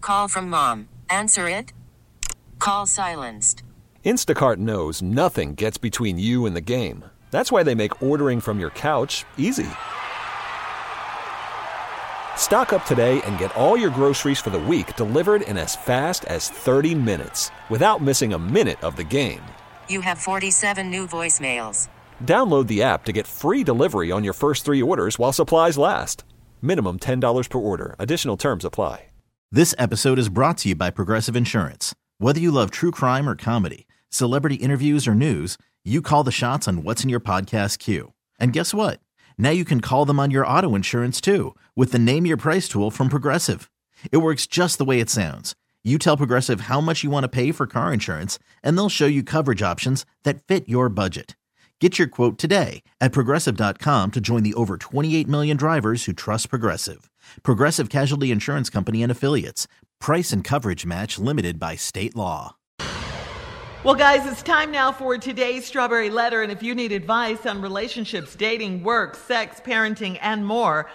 Call from mom. Answer it. Call silenced. Instacart knows nothing gets between you and the game. That's why they make ordering from your couch easy. Stock up today and get all your groceries for the week delivered in as fast as 30 minutes without missing a minute of the game. You have 47 new voicemails. Download the app to get free delivery on your first 3 orders while supplies last. Minimum $10 per order. Additional terms apply. This episode is brought to you by Progressive Insurance. Whether you love true crime or comedy, celebrity interviews or news, you call the shots on what's in your podcast queue. And guess what? Now you can call them on your auto insurance too with the Name Your Price tool from Progressive. It works just the way it sounds. You tell Progressive how much you want to pay for car insurance, and they'll show you coverage options that fit your budget. Get your quote today at Progressive.com to join the over 28 million drivers who trust Progressive. Progressive Casualty Insurance Company and Affiliates. Price and coverage match limited by state law. Well, guys, it's time now for today's Strawberry Letter. And if you need advice on relationships, dating, work, sex, parenting, and more,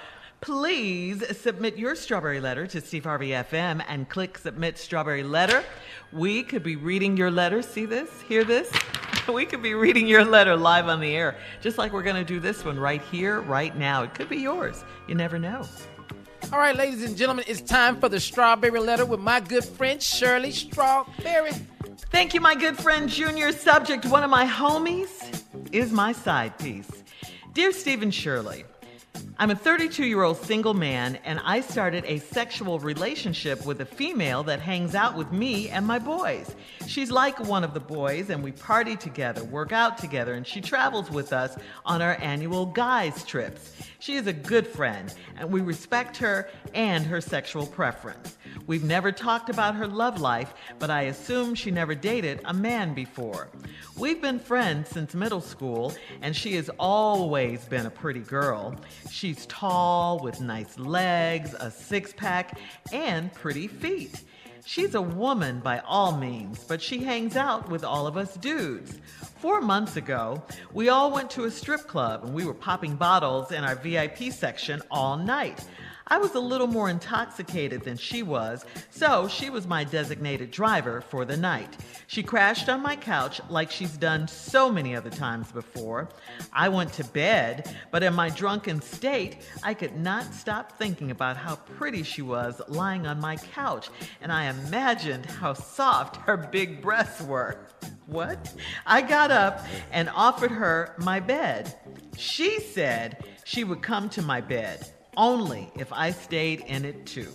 please submit your Strawberry Letter to Steve Harvey FM and click Submit Strawberry Letter. We could be reading your letter. See this? Hear this? We could be reading your letter live on the air, just like we're going to do this one right here, right now. It could be yours. You never know. All right, ladies and gentlemen, it's time for the Strawberry Letter with my good friend, Shirley Strawberry. Thank you, my good friend, Junior. Subject, one of my homies is my side piece. Dear Steve and Shirley, I'm a 32-year-old single man, and I started a sexual relationship with a female that hangs out with me and my boys. She's like one of the boys, and we party together, work out together, and she travels with us on our annual guys' trips. She is a good friend, and we respect her and her sexual preference. We've never talked about her love life, but I assume she never dated a man before. We've been friends since middle school, and she has always been a pretty girl. She's tall, with nice legs, a six-pack, and pretty feet. She's a woman by all means, but she hangs out with all of us dudes. 4 months ago, we all went to a strip club, and we were popping bottles in our VIP section all night. I was a little more intoxicated than she was, so she was my designated driver for the night. She crashed on my couch like she's done so many other times before. I went to bed, but in my drunken state, I could not stop thinking about how pretty she was lying on my couch, and I imagined how soft her big breasts were. What? I got up and offered her my bed. She said she would come to my bed only if I stayed in it too.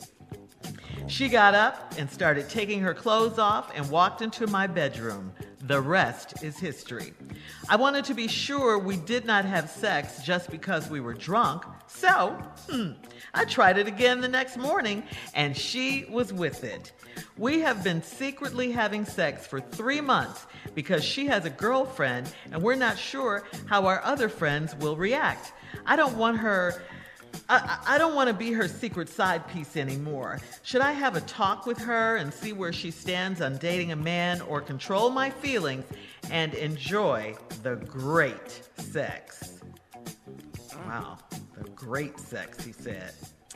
She got up and started taking her clothes off and walked into my bedroom. The rest is history. I wanted to be sure we did not have sex just because we were drunk, so I tried it again the next morning, and she was with it. We have been secretly having sex for 3 months because she has a girlfriend, and we're not sure how our other friends will react. I don't want to be her secret side piece anymore. Should I have a talk with her and see where she stands on dating a man, or control my feelings and enjoy the great sex? Wow, the great sex, he said.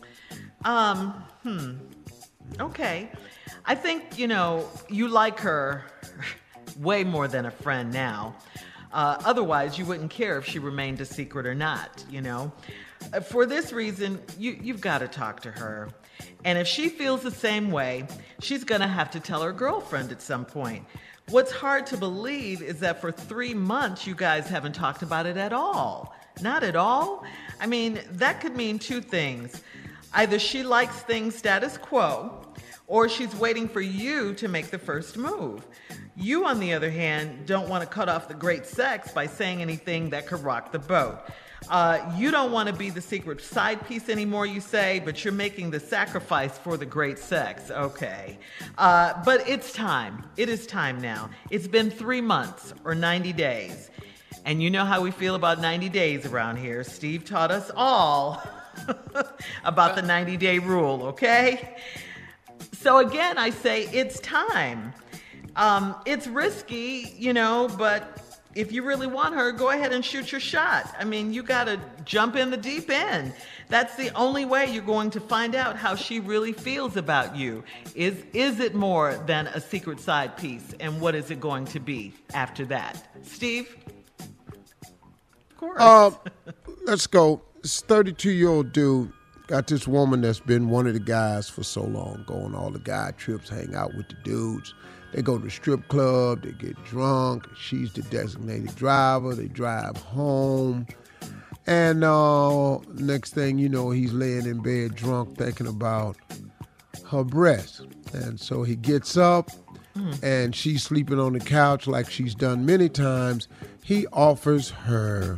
Okay. I think, you like her way more than a friend now. Otherwise, you wouldn't care if she remained a secret or not, For this reason, you've got to talk to her. And if she feels the same way, she's going to have to tell her girlfriend at some point. What's hard to believe is that for 3 months, you guys haven't talked about it at all. Not at all? I mean, that could mean 2 things. Either she likes things status quo, or she's waiting for you to make the first move. You, on the other hand, don't want to cut off the great sex by saying anything that could rock the boat. You don't want to be the secret side piece anymore, you say, but you're making the sacrifice for the great sex. Okay. But it's time. It is time now. It's been 3 months or 90 days. And you know how we feel about 90 days around here. Steve taught us all about the 90-day rule, okay? So again, I say it's time. It's risky, but if you really want her, go ahead and shoot your shot. I mean, you got to jump in the deep end. That's the only way you're going to find out how she really feels about you. Is it more than a secret side piece? And what is it going to be after that? Steve? Of course. Let's go. This 32-year-old dude got this woman that's been one of the guys for so long, go on all the guy trips, hang out with the dudes. They go to the strip club, they get drunk, she's the designated driver, they drive home. And next thing you know, he's laying in bed drunk thinking about her breasts. And so he gets up and she's sleeping on the couch like she's done many times. He offers her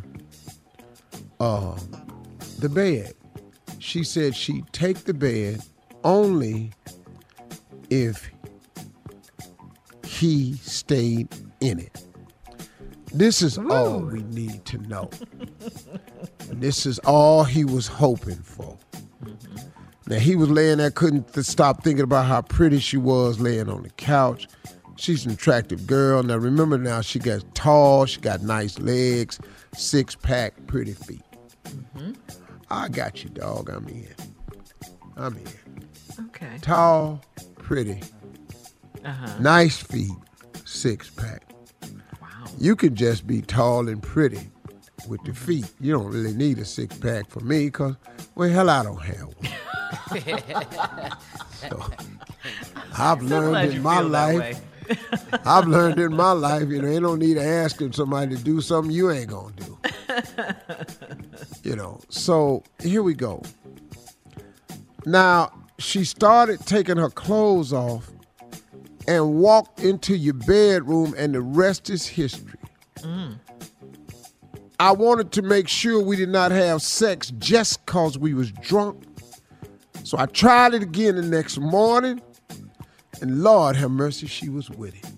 the bed. She said she'd take the bed only if he stayed in it. This is all we need to know. And this is all he was hoping for. Now, he was laying there, couldn't stop thinking about how pretty she was laying on the couch. She's an attractive girl. Now, remember now, she got tall, she got nice legs, six-pack, pretty feet. I got you, dog. I'm in. Okay. Tall, pretty, nice feet, six-pack. Wow. You can just be tall and pretty with the feet. You don't really need a six-pack for me because, well, hell, I don't have one. So, I've learned in my life, ain't no need of asking somebody to do something you ain't going to do. So here we go. Now, she started taking her clothes off and walked into your bedroom, and the rest is history. I wanted to make sure we did not have sex just because we was drunk. So I tried it again the next morning, and Lord have mercy, she was with it.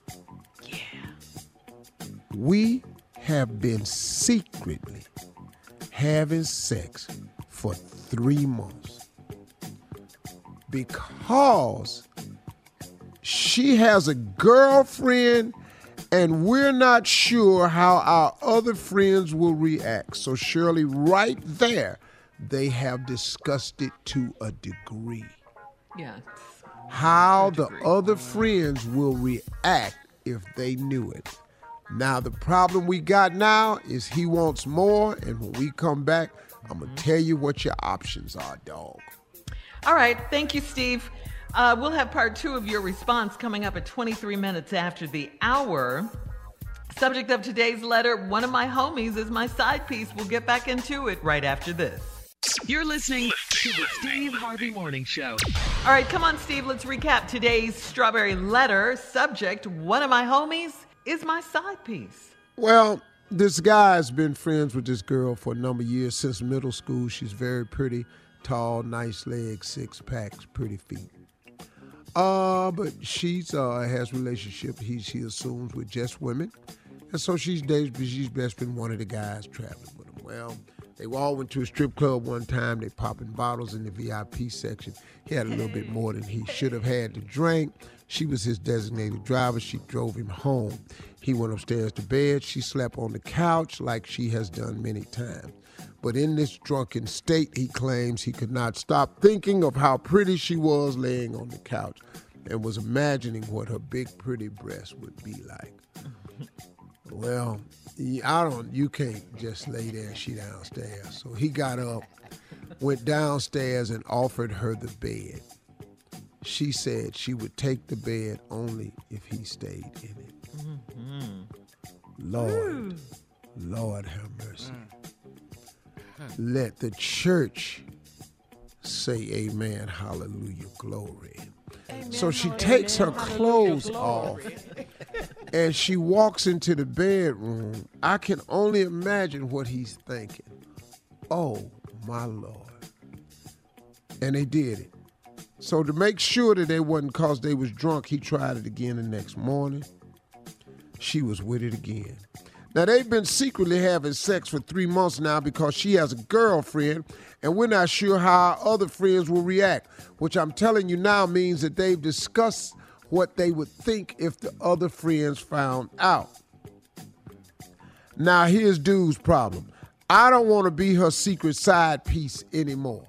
Yeah. We have been secretly having sex for 3 months because she has a girlfriend and we're not sure how our other friends will react. So Shirley, right there, they have discussed it to a degree. Yeah. How the other friends will react if they knew it. Now, the problem we got now is he wants more, and when we come back, I'm going to tell you what your options are, dog. All right. Thank you, Steve. We'll have part 2 of your response coming up at 23 minutes after the hour. Subject of today's letter, one of my homies is my side piece. We'll get back into it right after this. You're listening to the Steve Harvey Morning Show. All right, come on, Steve. Let's recap today's strawberry letter. Subject, one of my homies is my side piece. Well, this guy's been friends with this girl for a number of years, since middle school. She's very pretty, tall, nice legs, six-packs, pretty feet. But she's has relationship, she assumes, with just women. And so she's best been one of the guys traveling with him. Well, they all went to a strip club one time. They popping bottles in the VIP section. He had a little bit more than he should have had to drink. She was his designated driver. She drove him home. He went upstairs to bed. She slept on the couch like she has done many times. But in this drunken state, he claims he could not stop thinking of how pretty she was laying on the couch and was imagining what her big, pretty breasts would be like. Well, you can't just lay there and she downstairs. So he got up, went downstairs and offered her the bed. She said she would take the bed only if he stayed in it. Lord have mercy. Let the church say amen, hallelujah, glory. Amen, so she takes her clothes off and she walks into the bedroom. I can only imagine what he's thinking. Oh, my Lord. And they did it. So to make sure that they wasn't because they was drunk, he tried it again the next morning. She was with it again. Now, they've been secretly having sex for 3 months now because she has a girlfriend, and we're not sure how our other friends will react, which I'm telling you now means that they've discussed what they would think if the other friends found out. Now, here's dude's problem. I don't want to be her secret side piece anymore.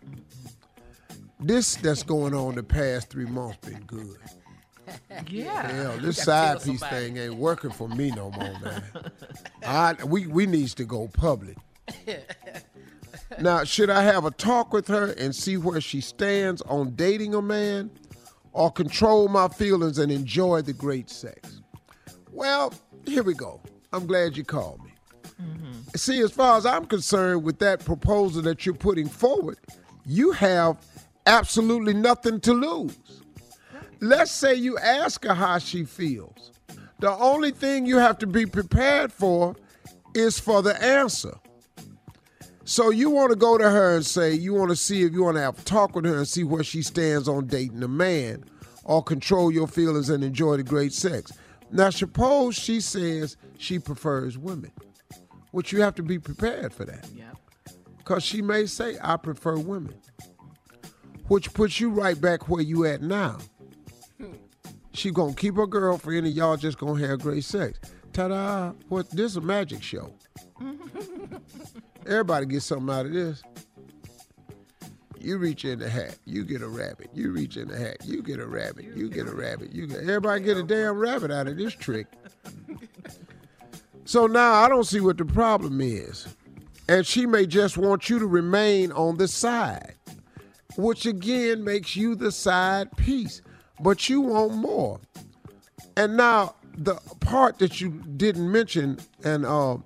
This that's going on the past 3 months been good. Yeah. Hell, this side piece thing ain't working for me no more, man. We needs to go public. Now, should I have a talk with her and see where she stands on dating a man, or control my feelings and enjoy the great sex? Well, here we go. I'm glad you called me. Mm-hmm. See, as far as I'm concerned with that proposal that you're putting forward, you have absolutely nothing to lose. Let's say you ask her how she feels. The only thing you have to be prepared for is for the answer. So you want to go to her and say, you want to see if you want to have a talk with her and see where she stands on dating a man, or control your feelings and enjoy the great sex. Now, suppose she says she prefers women, which you have to be prepared for that. Yep. Because she may say, I prefer women, which puts you right back where you at now. She gonna keep her girlfriend and y'all just gonna have great sex. Ta-da! What? This is a magic show. Everybody gets something out of this. You reach in the hat, you get a rabbit. You reach in the hat, you get a rabbit. You get a rabbit. Everybody get a damn rabbit out of this trick. So now I don't see what the problem is. And she may just want you to remain on the side, which again makes you the side piece. But you want more. And now the part that you didn't mention, and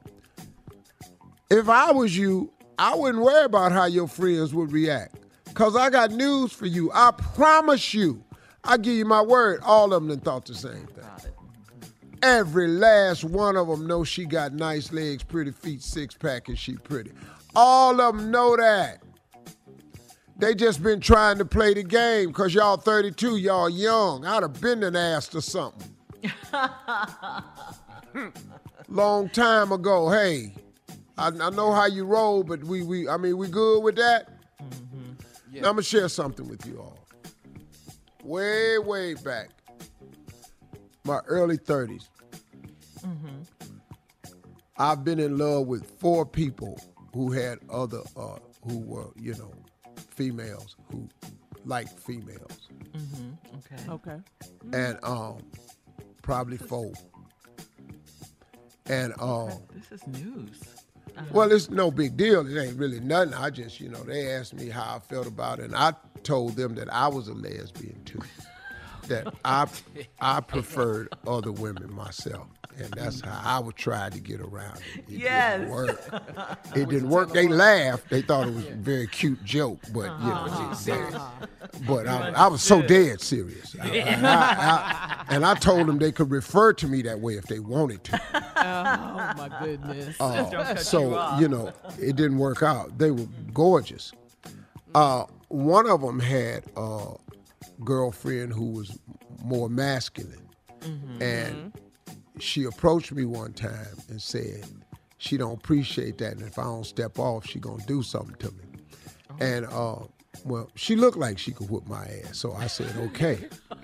if I was you, I wouldn't worry about how your friends would react. Because I got news for you. I promise you. I give you my word, all of them done thought the same thing. Every last one of them know she got nice legs, pretty feet, six-pack, and she pretty. All of them know that. They just been trying to play the game because y'all 32, y'all young. I'd have been an ass or something. Long time ago, hey, I know how you roll, but we good with that? Mm-hmm. Yeah. Now I'm going to share something with you all. Way back, my early 30s, I've been in love with 4 people who had other, who were, females who liked females. Mm-hmm. Okay. And probably 4. And this is news. Well, it's no big deal. It ain't really nothing. I just, they asked me how I felt about it, and I told them that I was a lesbian too. That I preferred other women myself. And that's how I would try to get around it. It didn't work. It didn't work. They laughed. They thought it was a very cute joke, but but I was so dead serious. And I told them they could refer to me that way if they wanted to. Oh my goodness. So it didn't work out. They were gorgeous. One of them had a girlfriend who was more masculine, and she approached me one time and said she don't appreciate that, and if I don't step off, she gonna do something to me. And well, she looked like she could whoop my ass, so I said okay.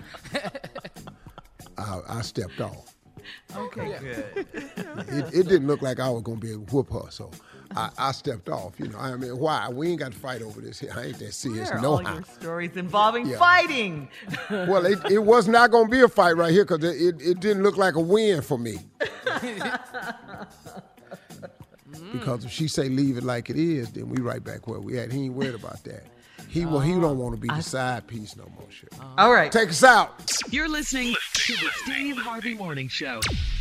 I stepped off. Okay, good. It didn't look like I was gonna be able to whoop her, so I stepped off. Why? We ain't got to fight over this here. I ain't that serious. Where are no all your stories involving fighting? Well, it was not going to be a fight right here because it didn't look like a win for me. Because if she say leave it like it is, then we right back where we at. He ain't worried about that. He don't want to be the side piece no more. Shit. All right. Take us out. You're listening to the Steve Harvey Morning Show.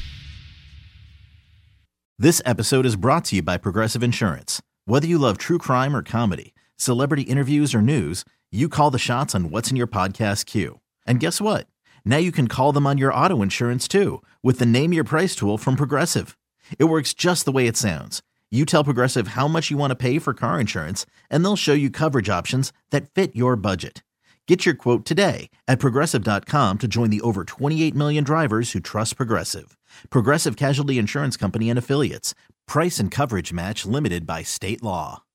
This episode is brought to you by Progressive Insurance. Whether you love true crime or comedy, celebrity interviews or news, you call the shots on what's in your podcast queue. And guess what? Now you can call them on your auto insurance too with the Name Your Price tool from Progressive. It works just the way it sounds. You tell Progressive how much you want to pay for car insurance, and they'll show you coverage options that fit your budget. Get your quote today at Progressive.com to join the over 28 million drivers who trust Progressive. Progressive Casualty Insurance Company and Affiliates. Price and coverage match limited by state law.